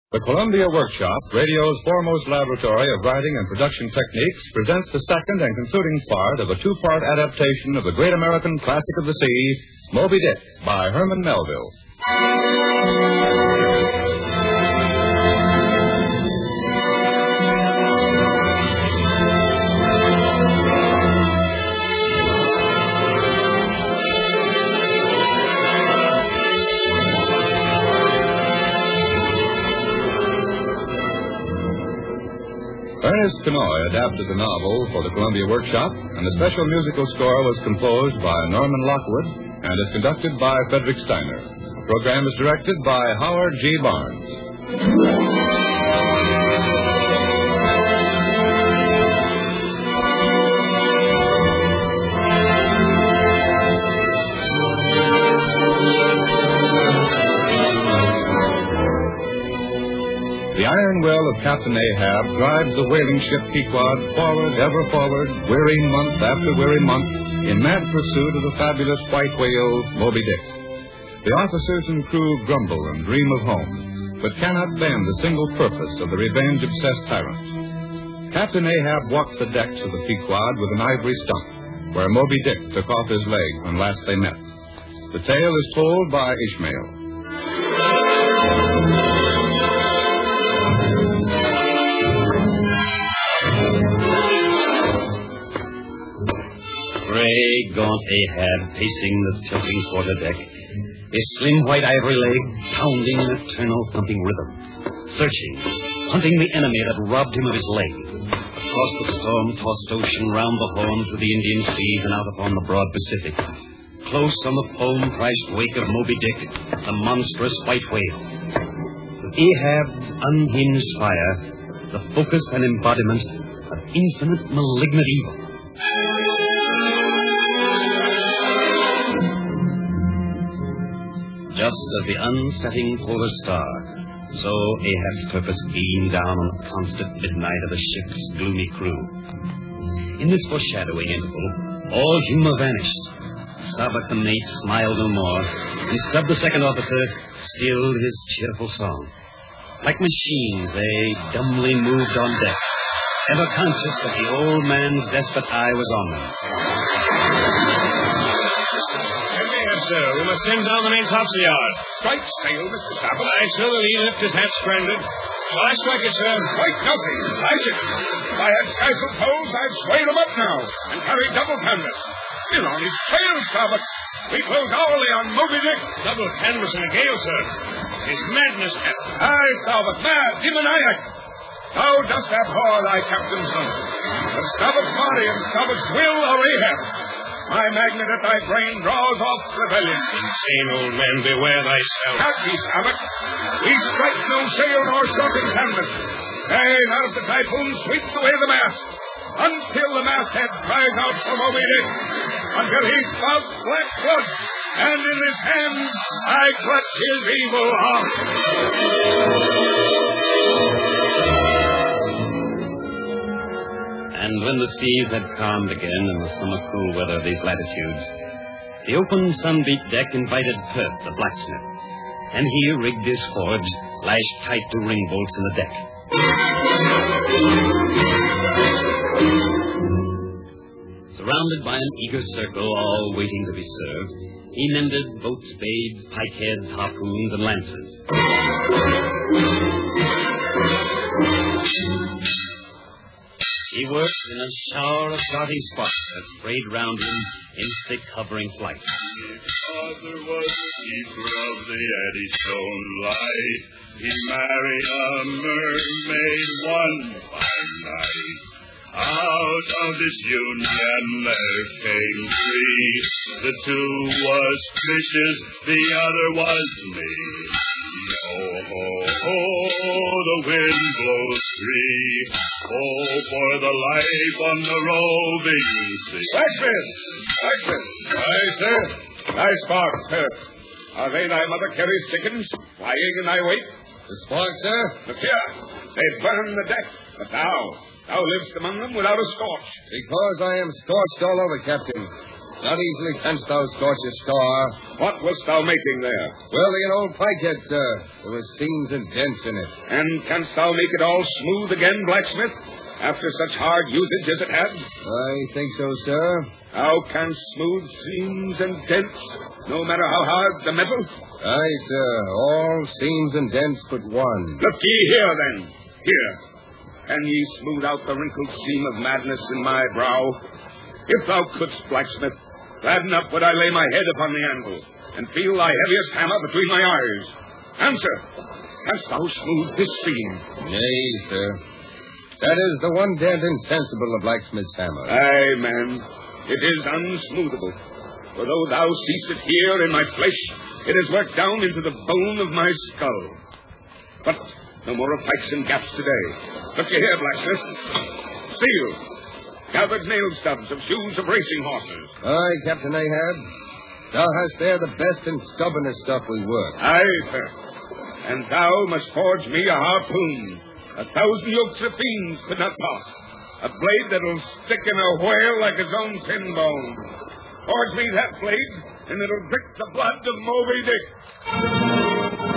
The Columbia Workshop, radio's foremost laboratory of writing and production techniques, presents the second and concluding part of a two-part adaptation of the great American classic of the sea, Moby Dick, by Herman Melville. Ernest Kenoy adapted the novel for the Columbia Workshop, and the special musical score was composed by Norman Lockwood and is conducted by Frederick Steiner. The program is directed by Howard G. Barnes. The iron will of Captain Ahab drives the whaling ship Pequod forward, ever forward, weary month after weary month, in mad pursuit of the fabulous white whale, Moby Dick. The officers and crew grumble and dream of home, but cannot bend the single purpose of the revenge-obsessed tyrant. Captain Ahab walks the decks of the Pequod with an ivory stump, where Moby Dick took off his leg when last they met. The tale is told by Ishmael. Gray, gaunt Ahab pacing the tilting quarterdeck, his slim white ivory leg pounding an eternal thumping rhythm, searching, hunting the enemy that robbed him of his leg, across the storm-tossed ocean, round the Horn, through the Indian seas, and out upon the broad Pacific, close on the foam-priced wake of Moby Dick, the monstrous white whale. With Ahab's unhinged fire, the focus and embodiment of infinite malignant evil. Just as the unsetting polar star, so Ahab's purpose beamed down on the constant midnight of the ship's gloomy crew. In this foreshadowing interval, all humor vanished. Starbuck the mate smiled no more, and Stubb the second officer stilled his cheerful song. Like machines, they dumbly moved on deck, ever conscious that the old man's desperate eye was on them. Sir, we must send down the main topsail yard. Strike sail, Mr. Stafford. Aye, sir, the lead lift his hat stranded. Shall I strike it, sir? Quite nothing. Like it. If I had skysail poles, I'd sway them up now and carry double canvas. We're on his trail, Stafford. We close hourly on Moby Dick. Double canvas in a gale, sir. It's madness, Captain. Aye, Stafford, mad, demoniac. Thou dost abhor thy captain's son. But Stafford's body and Stafford's will are Ahab. My magnet at thy brain draws off rebellion. Insane old man, beware thyself. Catch ye, Stafford. We strike no sail nor shorten canvas. Nay, not if the typhoon sweeps away the mast. Until the masthead cries out for Moby Dick. Until he spouts black blood. And in his hand I clutch his evil heart. And when the seas had calmed again in the summer cool weather of these latitudes, the open sun-beat deck invited Perth, the blacksmith, and he rigged his forge, lashed tight to ring bolts in the deck. Surrounded by an eager circle, all waiting to be served, he mended boat spades, pikeheads, harpoons, and lances. He worked in a shower of darting sparks that sprayed round him in thick hovering flight. His father was the keeper of the Eddystone Light. He married a mermaid one fine night. Out of this union there came three. The two was fishes, the other was me. Oh, ho, ho, the wind blows free. Oh, for the life on the roving sea. Blacksmith! Aye, sir. Thy sparks, sir. Are they thy mother Carey's chickens flying in thy wake? The sparks, sir? Look here. They burn the deck. But thou livest among them without a scorch. Because I am scorched all over, Captain. Not easily canst thou scorch a star. What wast thou making there? Welding an old pikehead, sir. There were seams and dents in it. And canst thou make it all smooth again, blacksmith, after such hard usage as it had? I think so, sir. Thou canst smooth seams and dents, no matter how hard the metal? Aye, sir. All seams and dents but one. Look ye here, then. Here. Can ye smooth out the wrinkled seam of madness in my brow? If thou couldst, blacksmith, gladden up would I lay my head upon the anvil and feel thy heaviest hammer between my eyes. Answer. Canst thou smooth this seam? Nay, sir. That is the one dent insensible of blacksmith's hammer. Aye, man. It is unsmoothable. For though thou seest it here in my flesh, it is worked down into the bone of my skull. But no more of pikes and gaps today. Look you here, blacksmith. Steel. Gathered nail stubs of shoes of racing horses. Aye, Captain Ahab. Thou hast there the best and stubbornest stuff we work. Aye, sir. And thou must forge me a harpoon. 1,000 yokes of fiends could not pass. A blade that'll stick in a whale like its own pin bone. Forge me that blade, and it'll drink the blood of Moby Dick.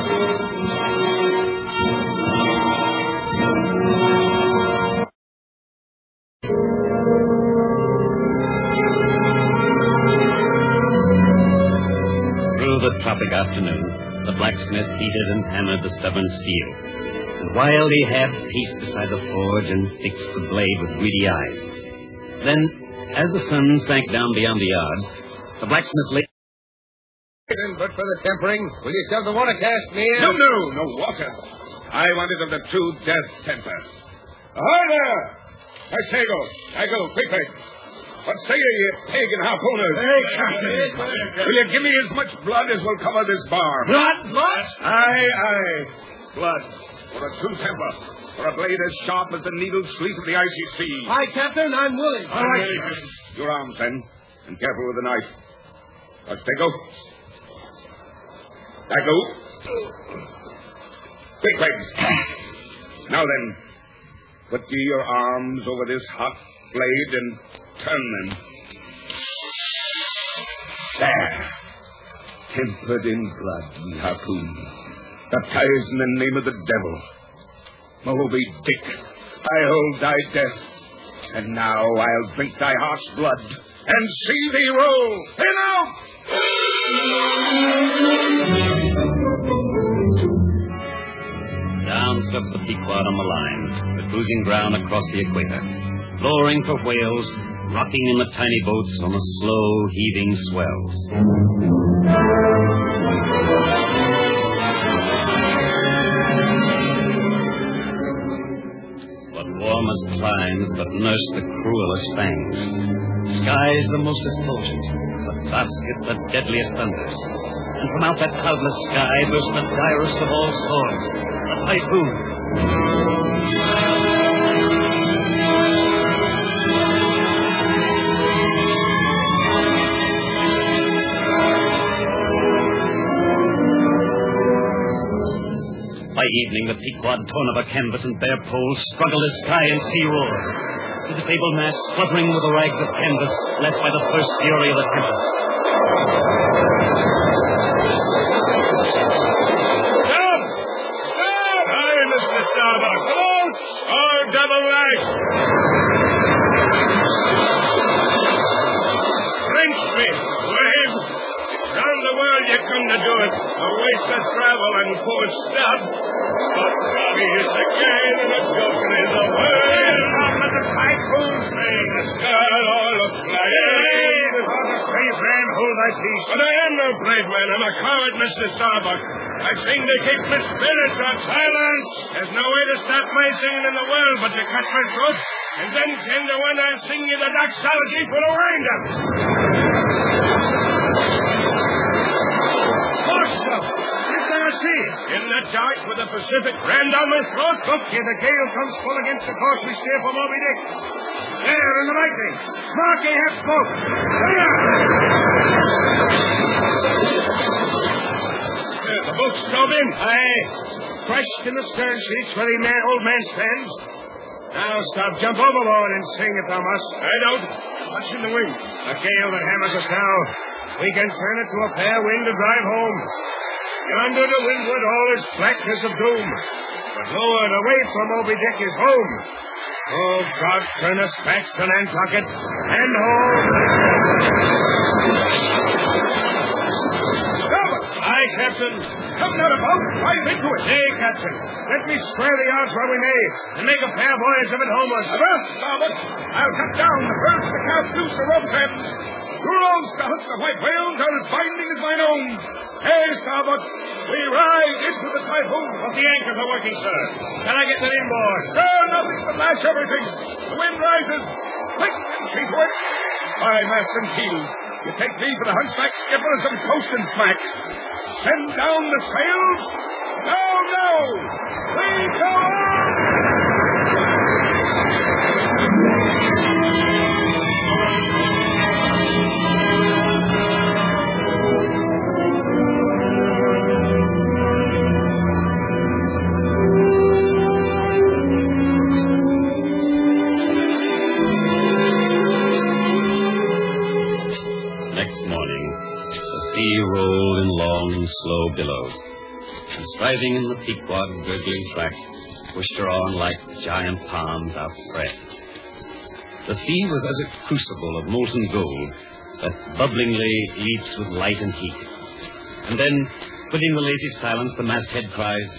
Through the tropic afternoon, the blacksmith heated and hammered the stubborn steel. And while Ahab paced beside the forge and fixed the blade with greedy eyes. Then, as the sun sank down beyond the yard, the blacksmith lay... But for the tempering, will you shove the water cask me in? No water. I want it of the true death temper. Ahoy there! I go, quick. What say you pagan harpooners? Hey, Captain. Will you give me as much blood as will cover this bar? Blood? Aye. Blood. For a true temper. For a blade as sharp as the needle sleeve of the icy sea. Aye, Captain, I'm willing. All right. Your arms, then. And careful with the knife. Dago. Quick. Now then, put ye your arms over this hot blade and turn them. There. Tempered in blood, ye harpoon. Baptized in the name of the devil. Moby Dick, I hold thy death. And now I'll drink thy heart's blood and see thee roll. Enough! Down swept the Pequod on the line, the cruising ground across the equator, lowering for whales, rocking in the tiny boats on the slow, heaving swells. What warmest climes but nurse the cruelest fangs? Skies the most effulgent, but basket the deadliest thunders. And from out that cloudless sky burst the direst of all swords, the typhoon. By evening, the Pequod, torn of her canvas and bare poles, struggled as sky and sea roared. The disabled mast fluttering with the rags of canvas left by the first fury of the tempest. Stop! Aye, Mr. Starbuck. Come on! Oh, double leg! Drench me, slave! Round the world you come to do it. A waste of travel and poor stuff. But Bobby is the gain and the joker is the word. Not let the typhoon sing. The sky all looks like it. Brave man, hold thy peace. But I am no brave man. I'm a coward, Mr. Starbuck. I sing to keep my spirits up. Silence! There's no way to stop my singing in the world but to cut my throat. And then 10 to 1 I'll sing you the doxology for the wind-up. In the dark with the Pacific ran down my throat. Look, here the gale comes full against the course we steer for Moby Dick. There in the lightning. Mark Ahab's boat. The boat's stove in. Aye. Crashed in the stern sheets where the old man stands. Now stop, jump overboard and sing if thou must. I don't. What's in the wind? A gale that hammers us now. We can turn it to a fair wind to drive home. Yonder to windward all is blackness of doom. But Lord, away from Moby Dick is home. Oh, God, turn us back to Nantucket and home. Aye, Captain. Come down a boat. Dive into it. Nay, Captain. Let me square the yards where we may and make a fair voyage of it homeward. Avast, starboard. I'll cut down the first to cast loose the rope ends. You roll, Starboard, the white whale till its binding is mine own. Hey, Starboard, we ride into the typhoon. But the anchors are working, sir. Can I get them inboard? Sir, nothing but lash everything. The wind rises. Quick, and see to it. Aye, mast and keel. You take me for the hunchback skipper and some toast and smacks. Send down the sails. Now. We go on. Rolled in long, slow billows, and striving in the Pequod gurgling track, pushed her on like giant palms outspread. The sea was as a crucible of molten gold that bubblingly leaps with light and heat. And then, splitting the lazy silence, the masthead cries,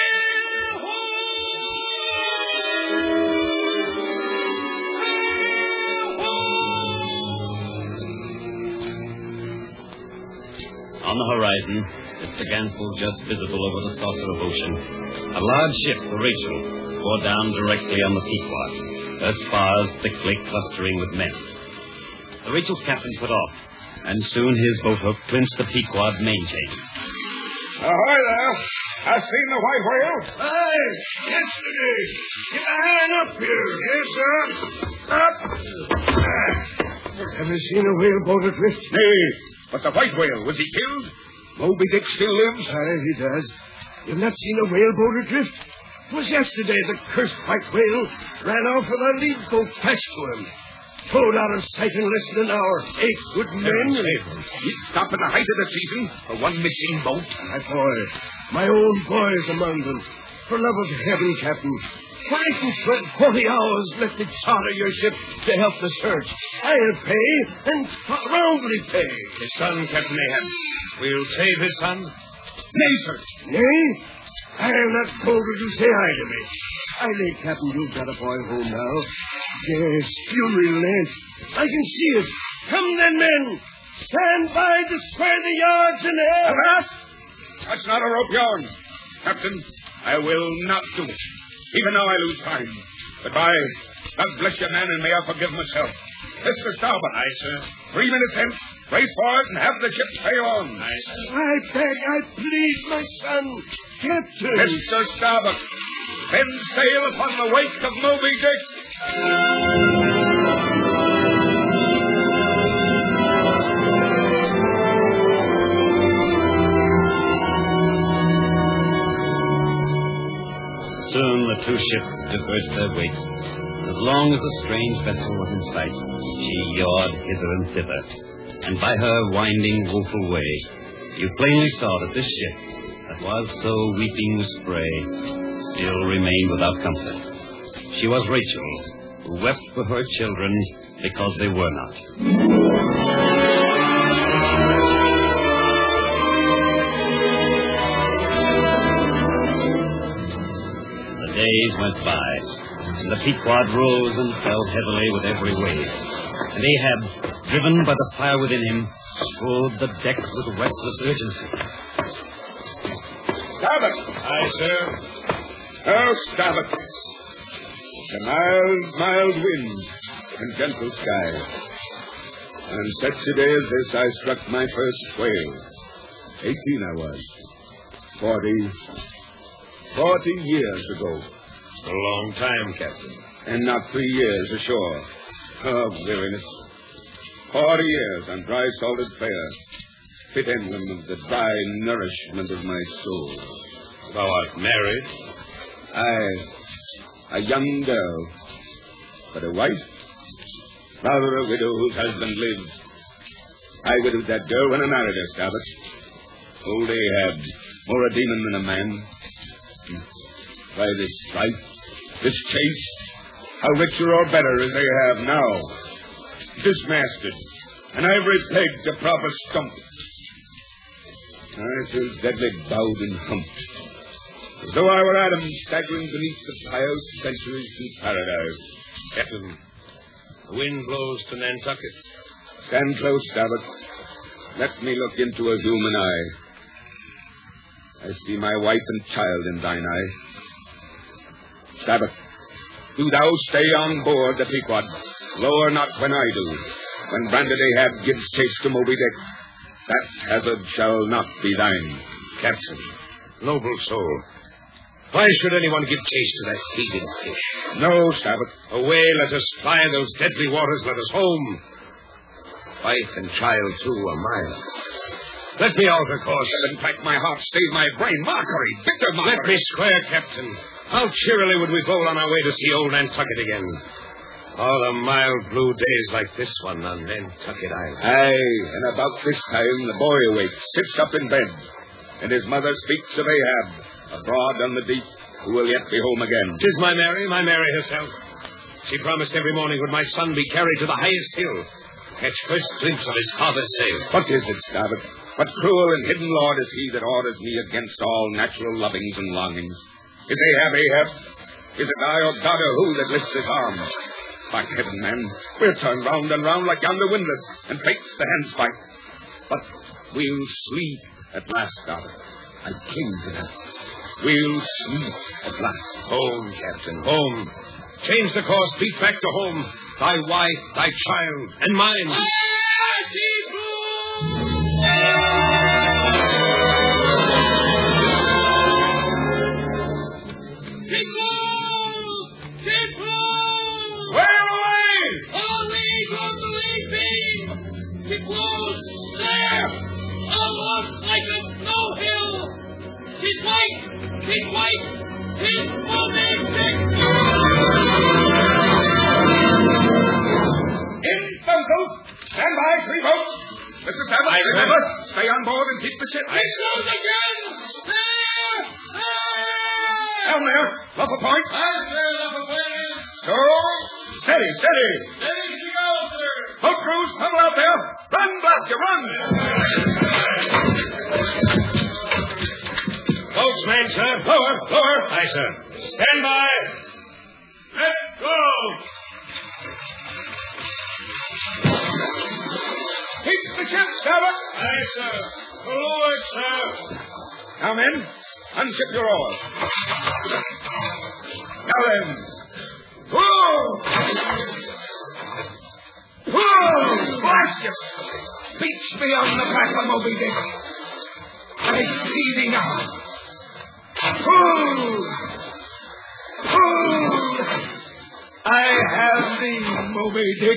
On the horizon, its Ganful just visible over the saucer of ocean, a large ship, the Rachel, bore down directly on the Pequod, her spars thickly clustering with men. The Rachel's captain put off, and soon his boat hook clinched the Pequod mainchain. Ahoy there! I seen the white whale. Aye, yesterday. Get a hand up here. Yes, sir. Up. Have you seen a whaleboat adrift? Nay. But the white whale, was he killed? Moby Dick still lives? Aye, he does. You've not seen a whaleboat adrift? It was yesterday the cursed white whale ran off with a lead boat fast to him. Towed out of sight in less than an hour. 8 good men. He'd stop in the height of the season for one missing boat. My boy. My own boy's among them. For love of heaven, Captain. Why can 40 hours let it charter your ship to help the search? I'll pay, and roundly pay. His son, Captain Ahab. We'll save his son? Nay, sir. Nay? I'll not told her to say aye to me. I lay, Captain, you've got a boy home now. Yes, you relent. I can see it. Come then, men. Stand by to square the yards in air. Avast! That's not a rope yarn. Captain, I will not do it. Even now I lose time. Goodbye. God bless you, man, and may I forgive myself. Mr. Starboard. Aye, sir. 3 minutes hence. Brace for it and have the ship sail on. Aye, sir. I beg, I plead, my son. Captain. Mr. Starboard. Then sail upon the wake of Moby Dick. Soon the two ships diverged their wakes. As long as the strange vessel was in sight, she yawed hither and thither. And by her winding, woeful way, you plainly saw that this ship, that was so weeping with spray, still remained without comfort. She was Rachel's, who wept for her children because they were not. Days went by, and the Pequod rose and fell heavily with every wave. And Ahab, driven by the fire within him, strode the deck with restless urgency. Starboard! Aye, sir. Oh, starboard. The mild wind and gentle sky. On such a day as this, I struck my first whale. 18 I was. 40 years ago. A long time, Captain. And not 3 years ashore. Oh, weariness. 40 years on dry, salted fare. Fit emblem of the dry nourishment of my soul. Thou art married? Aye. A young girl. But a wife? Rather a widow whose husband lives. I widowed that girl when I married her, Stabbit. Old Ahab. More a demon than a man. By this strife, this chase, how richer or better is Ahab now. Dismasted, and every peg to prop a stump. I feel deadly bowed and humped, as though I were Adam staggering beneath the piles of centuries in paradise. Captain, the wind blows to Nantucket. Stand close, Stabbit. Let me look into a human eye. I see my wife and child in thine eye. Stabbit, do thou stay on board the Pequod. Lower not when I do. When branded Ahab gives chase to Moby Dick, that hazard shall not be thine. Captain, noble soul, why should anyone give chase to that hated fish? No, Stabbit. Away, let us fly those deadly waters, let us home. Wife and child too a mile. Let me alter course. In fact, my heart stayed my brain. Mockery, bitter mockery. Let me swear, Captain. How cheerily would we bowl on our way to see old Nantucket again? All the mild blue days like this one on Nantucket Island. Aye, and about this time the boy awakes, sits up in bed, and his mother speaks of Ahab, abroad on the deep, who will yet be home again. 'Tis my Mary herself. She promised every morning would my son be carried to the highest hill, catch first glimpse of his father's sail. What is it, Stabbit? What cruel and hidden lord is he that orders me against all natural lovings and longings? Is Ahab? Is it I or God or who that lifts his arm? By heaven, man, we're turned round and round like yonder windlass, and fate's the handspike. But we'll sleep at last, Stabbit. I cling to that. We'll sleep at last. Home, Captain, home. Change the course, beat back to home. Thy wife, thy child, and mine. Stand by, 3 boats. Mr. Stabbit, remember, stay on board and keep the ship. I shows again. Down there, up a point. So, steady. Steady to go, sir. Boat crews, huddle out there. Run, blast you, run. Boats, man, sir. Lower. Aye, sir. Stand by. Let's go. Keep the ship, Stabbit. Aye, sir. Forward, sir. Now, men, unship your oars. Now then. Pull! Blast you! Beach me on the back of Moby Dick. I see thee now. Pull! I have thee, Moby Dick.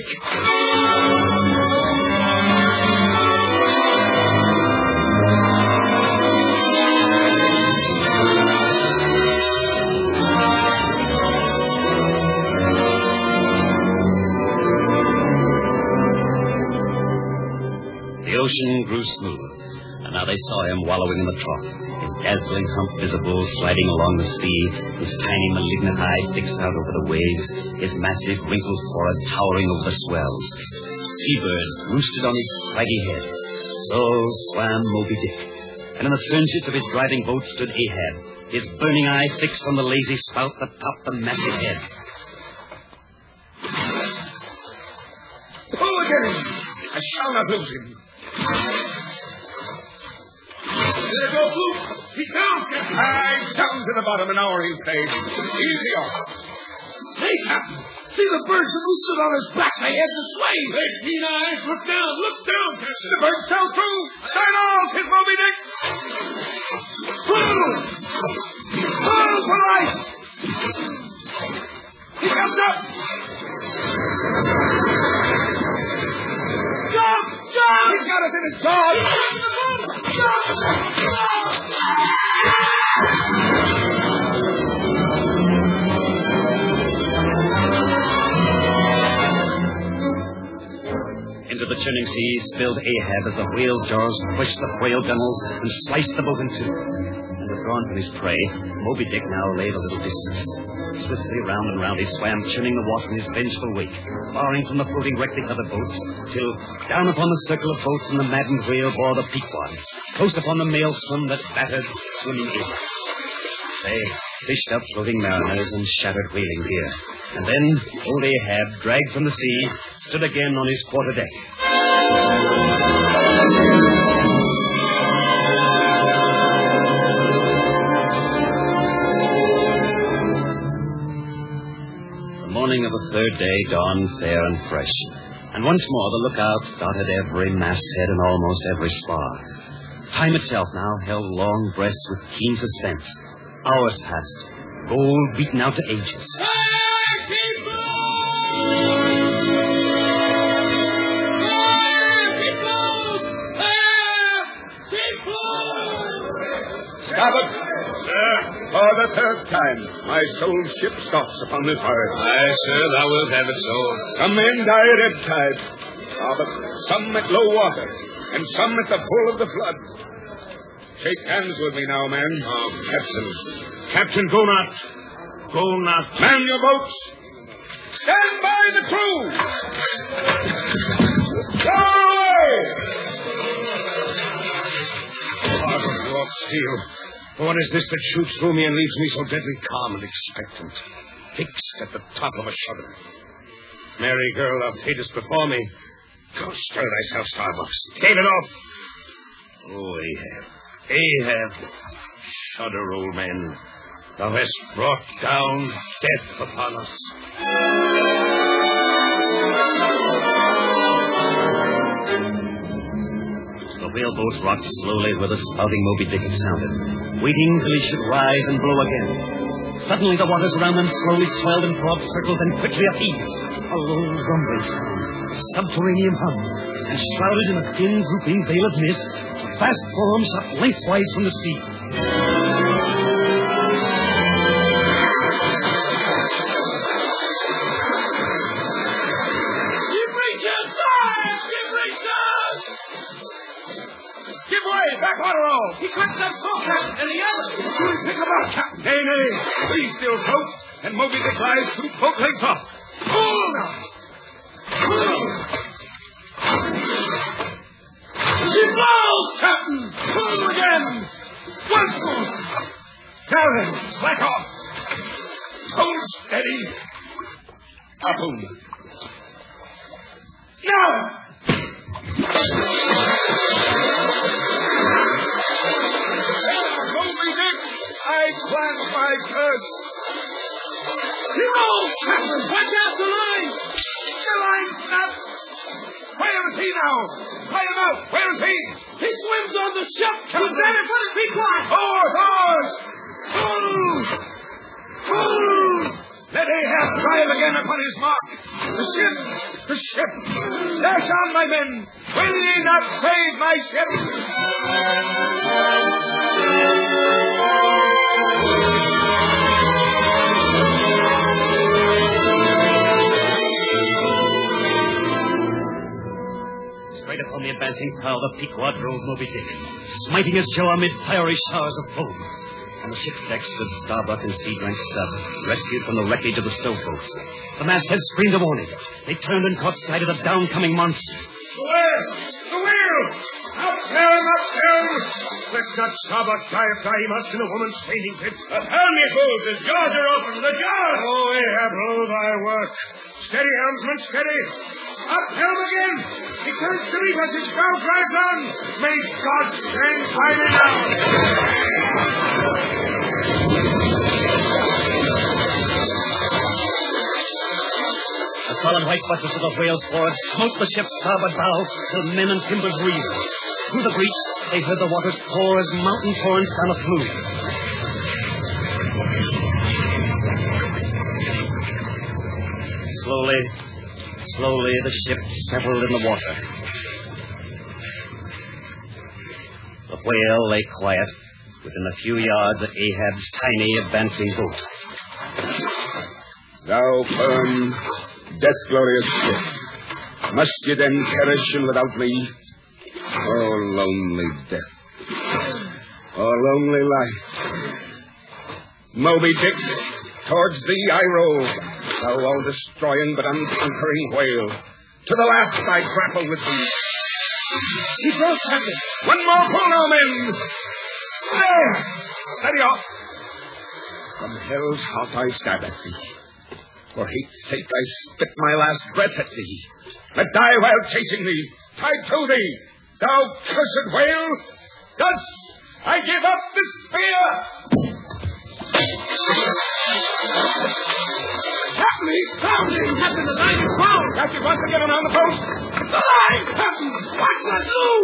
The ocean grew smooth, and now they saw him wallowing in the trough, his dazzling hump visible sliding along the sea, his tiny malignant eye fixed out over the waves, his massive wrinkled forehead towering over the swells. Seabirds roosted on his craggy head. So swam Moby Dick, and in the stern-sheets of his driving boat stood Ahab, his burning eye fixed on the lazy spout that topped the massive head. Pull again! I shall not lose him. There go, Luke. He's down, Captain. Aye, down to the bottom. An hour he'll stay. Easy off. Hey, Captain. See the birds that roosted on his back. They had to sway. Hey, keen eyes. Look down, Captain. The birds fell through. Start off, his Moby Dick. Pull! Pull for life. He comes up. Jump! He's got us in his jaws! churning seas filled Ahab as the whale jaws pushed the frail gunwales and sliced the boat in two. And withdrawn from his prey, Moby Dick now lay at a little distance. Swiftly round and round he swam, churning the water in his vengeful wake, barring from the floating wreckly covered boats, till down upon the circle of boats in the maddened whale bore the Pequod, close upon the maelstrom that battered swimming in. They fished up floating mariners and shattered whaling gear. And then old Ahab, dragged from the sea, stood again on his quarterdeck. The morning of the third day dawned fair and fresh, and once more the lookouts dotted every masthead and almost every spar. Time itself now held long breaths with keen suspense. Hours passed, gold beaten out to ages. Stop it! Sir, for the third time, my soul ship stops upon this earth. Aye, sir, thou wilt have it so. Some men die at ebb tide, but some at low water, and some at the full of the flood. Shake hands with me now, man. Oh, Captain. Captain, go not. Go not. Man your boats. Stand by the crew. Go away! Wrought steel. What is this that shoots through me and leaves me so deadly calm and expectant, fixed at the top of a shudder? Mary, girl, thou fadest before me. Go stir thyself, Starbuck. Stave it off. Oh, Ahab. Shudder, old man. Thou hast brought down death upon us. The whaleboat rocked slowly where the spouting Moby Dick had sounded, waiting till he should rise and blow again. Suddenly the waters around them slowly swelled in broad circles and quickly upheaved. A low rumbling sound, a subterranean hum, and shrouded in a thin, drooping veil of mist, a vast form shot lengthwise from the sea. Give way! Backwater all! He cracked that boat, Captain, and the other. Pick him up, Captain. Nay. We still float, and Moby Dick lies 2 boat lengths off. Pull now! Pull! She blows, Captain! Pull again! Once more! Now then, slack off! Hold steady! Harpoon! Now! Moby Dick, I plant my curse. No, Captain, watch out the line. The line snapped. Where is he now? Find him out. Where is he? He swims on the ship. Captain. You better put it, be quiet. Forward! Pull! Let Ahab drive again upon his mark. The ship! Dash on, my men! Will ye not save my ship? Straight upon the advancing prow, the Pequod drove Moby Dick, smiting his jaw amid fiery showers of foam. On the ship's deck stood Starbuck and Sea-Drank Stubb, rescued from the wreckage of the stowboats. The masthead screamed a warning. They turned and caught sight of the downcoming monster. The wheel! Up helm! Let not Starbuck dive in a woman's fainting fit. Helm, ye fools! His jaws are open! The jaws! Oh, Ahab, blow thy work. Steady, helmsman, steady. Up helm again! He turns to meet us. His bow drives on. May God stand by me now! The solid white buttress of the whale's forward smote the ship's starboard bow till men and timbers reeled. Through the breach, they heard the waters pour as mountain torrents down a flume. Slowly, the ship settled in the water. The whale lay quiet within a few yards of Ahab's tiny advancing boat. Thou firm, death-glorious ship, Must you then perish and without me? Oh, lonely death. Oh, lonely life. Moby Dick, towards thee I roll, thou all-destroying but unconquering whale. To the last I grapple with thee. He broke, Captain. One more pull now, men. There! Steady off. From hell's heart I stab at thee. For hate's sake I spit my last breath at thee. Let die while chasing thee, tied to thee, thou cursed whale. Thus I give up the spear. Captain, he's pounding. Captain, the line is found. Catch it once and get him on the post. The line, Captain. Watch that blue.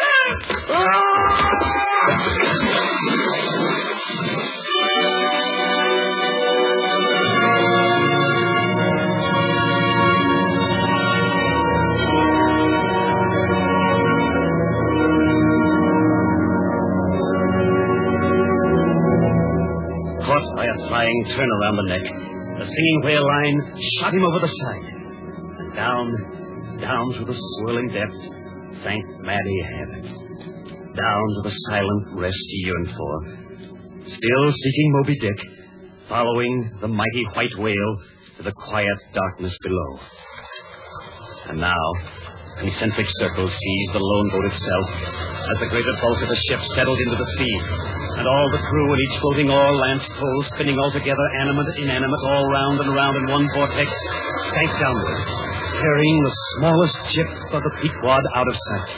Caught by a flying turn around the neck, the singing whale line shot him over the side. And down through the swirling depth sank Mad Ahab. Down to the silent rest he yearned for. Still seeking Moby Dick, following the mighty white whale to the quiet darkness below. And now, concentric circles seized the lone boat itself as the greater bulk of the ship settled into the sea. And all the crew and each floating oar lance pole spinning all together, animate, inanimate, all round and round in one vortex, sank downward, carrying the smallest ship of the Pequod out of sight.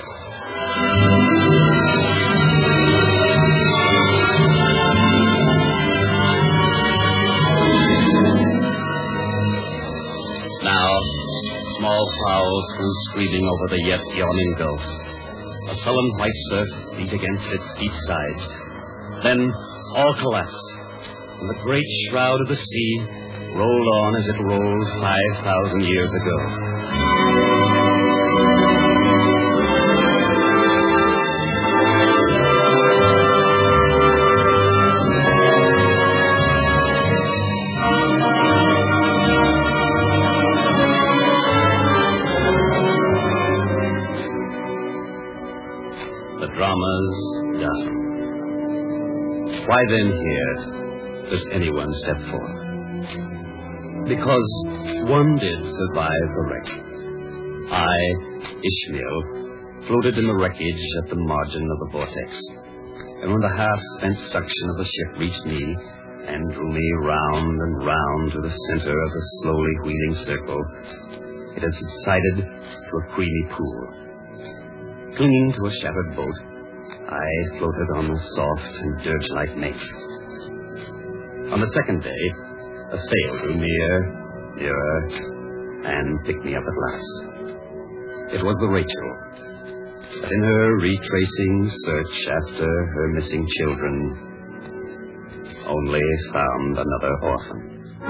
Now, small fowls flew screaming over the yet yawning gulf. A sullen white surf beat against its steep sides. Then all collapsed, and the great shroud of the sea rolled on as it rolled 5,000 years ago. The drama's done. Why then here does anyone step forth? Because one did survive the wreck. I, Ishmael, floated in the wreckage at the margin of the vortex. And when the half-spent suction of the ship reached me and drew me round and round to the center of the slowly wheeling circle, it had subsided to a creamy pool. Clinging to a shattered boat, I floated on the soft and dirge-like make. On the second day, a sail drew nearer, and picked me up at last. It was the Rachel, but in her retracing search after her missing children, only found another orphan.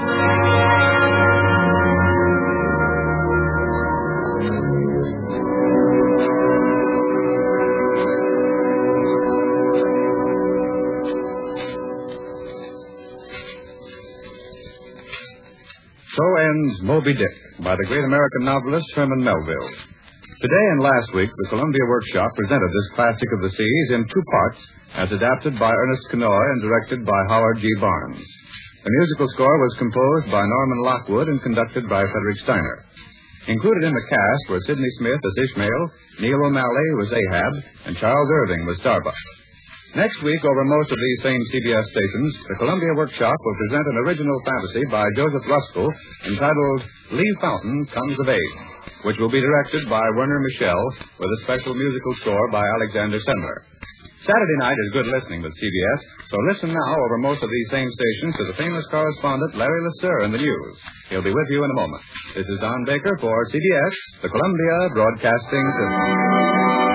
So ends Moby Dick by the great American novelist Herman Melville. Today and last week, the Columbia Workshop presented this classic of the seas in two parts, as adapted by Ernest Kenoy and directed by Howard G. Barnes. The musical score was composed by Norman Lockwood and conducted by Frederick Steiner. Included in the cast were Sidney Smith as Ishmael, Neil O'Malley was Ahab, and Charles Irving was Starbuck. Next week, over most of these same CBS stations, the Columbia Workshop will present an original fantasy by Joseph Ruskell entitled Lee Fountain Comes of Age, which will be directed by Werner Michel with a special musical score by Alexander Semmler. Saturday night is good listening with CBS, so listen now over most of these same stations to the famous correspondent Larry LeSueur in the news. He'll be with you in a moment. This is Don Baker for CBS, the Columbia Broadcasting System.